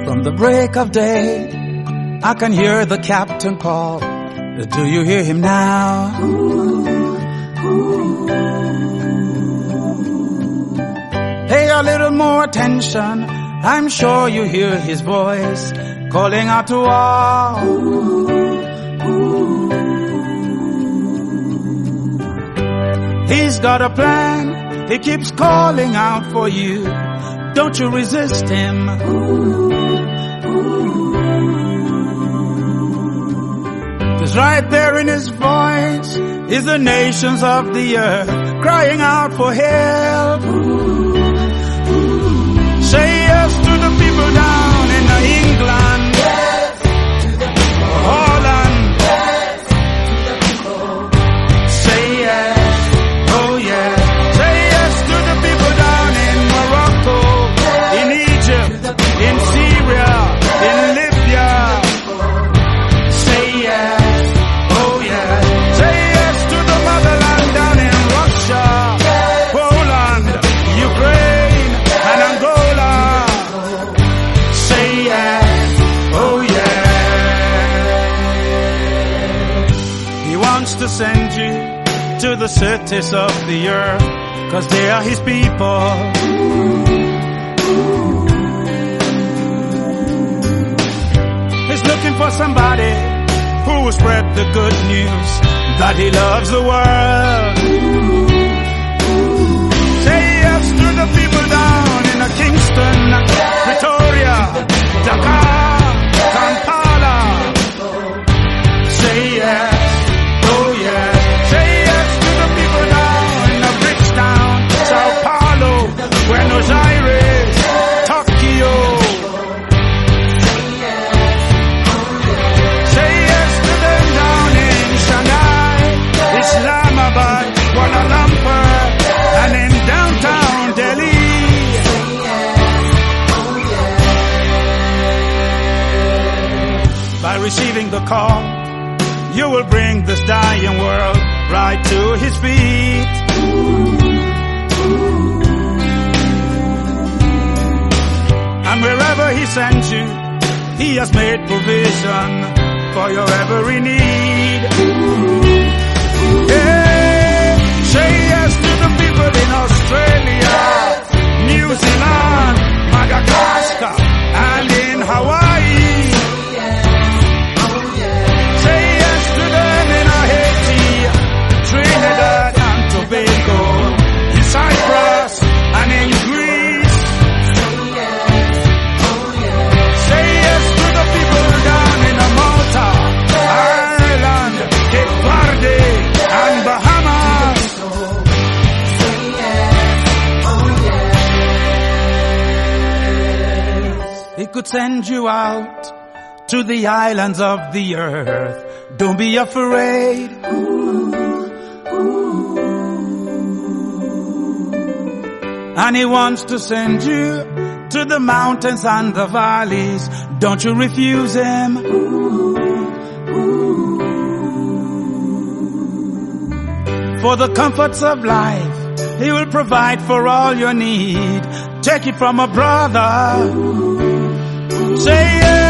From the break of day, I can hear the captain call. Do you hear him now? Pay a little more attention. I'm sure you hear his voice calling out to all. He's got a plan. He keeps calling out for you. Don't you resist him. 'Cause right there in his voice is the nations of the earth crying out for help. Say yes to the people down in England, yes to the people. Holland, yes to the people. Say yes, oh yes. Say yes to the people down in Morocco, yes, in Egypt, in Syria, yes, in Libya. Say yes, oh yes. Say yes to the motherland down in Russia, yes, Poland, Ukraine, and Angola. Say yes, oh yes. He wants to send you to the cities of the earth, 'cause they are his people. He's looking for somebody who will spread the good news that he loves the world. Say yes to the people down in Kingston, Pretoria, Dakar, Kampala. Say yes, oh yes. Say yes to the people down in Bridgetown, Sao Paulo, Buenos Aires, Tokyo. Say yes to them down in Shanghai, Islamabad, Kuala Lumpur, and in downtown Delhi. By receiving the call, you will bring this dying world right to his feet. And wherever he sends you, he has made provision for your every need. Yeah, say yes to the people in Australia, New Zealand, Madagascar, and in Hawaii. Say yes to them in Haiti, Trinidad and Tobago, in Cyprus and in Greece. Say yes to the people down in Malta, Ireland, Cape Verde, and Bahamas. He could send you out to the islands of the earth. Don't be afraid. And he wants to send you to the mountains and the valleys. Don't you refuse him. For the comforts of life, he will provide for all your need. Take it from a brother. Say yes.